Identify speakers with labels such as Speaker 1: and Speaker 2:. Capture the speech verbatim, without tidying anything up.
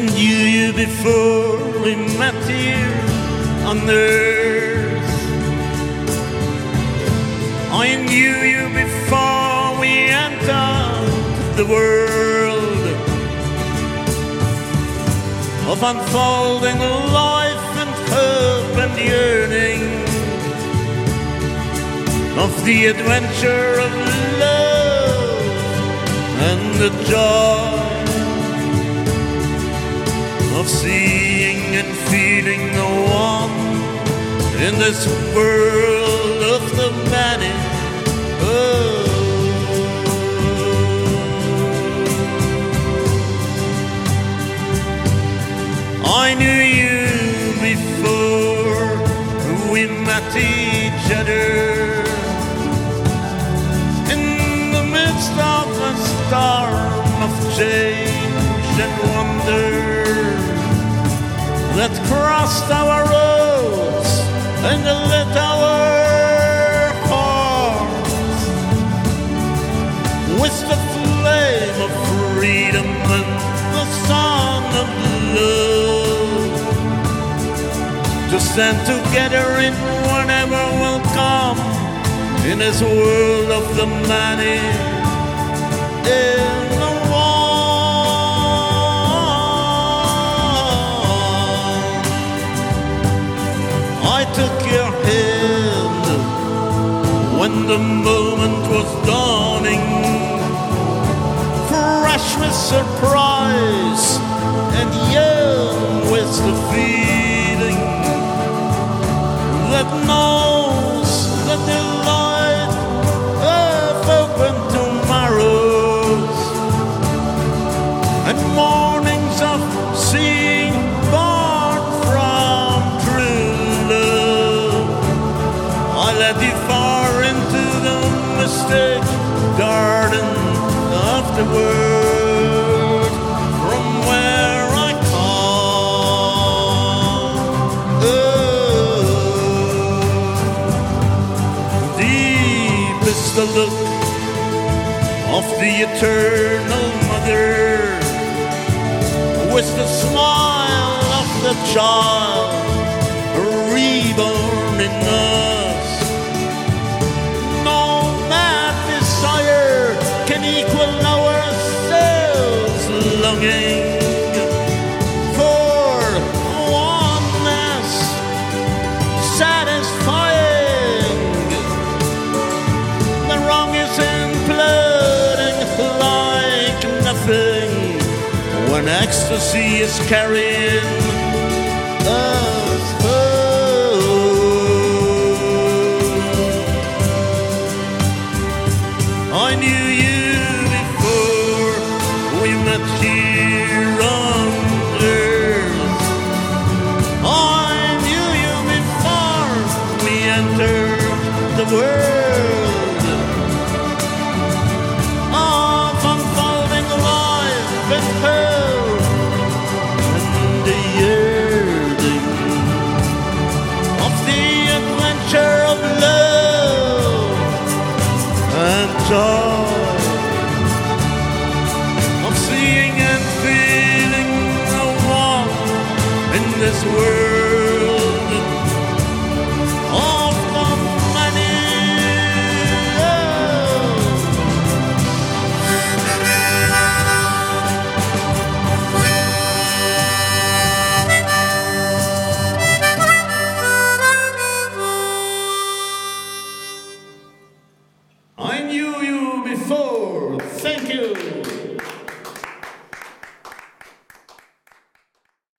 Speaker 1: knew you before we met here on earth. I knew you before we entered the world of unfolding life and hope and yearning, of the adventure of love and the joy of seeing and feeling the one in this world of the many. Oh. I knew you before we met each other in the midst of a storm of change and wonder that crossed our roads and lit our hearts with the flame of freedom and the song of love, to stand together in whatever will come in this world of the many. In the I took your hand when the moment was dawning, fresh with surprise and young with the feeling that knows the delight of open tomorrows and mornings of seeing born from true love. I led you far into the mystic garden of the world from where I come. Oh, deep is the look of the eternal mother, with the smile of the child reborn in us. No mad desire can equal our souls' longing for oneness, satisfying. The wrong is imploding like nothing when ecstasy is carrying us home. I knew you before we met here on earth. I knew you before we entered the world of unfolding life and hope and the yearning of the adventure of love and joy, of seeing and feeling the one in this world of the many. I knew you before. Thank you.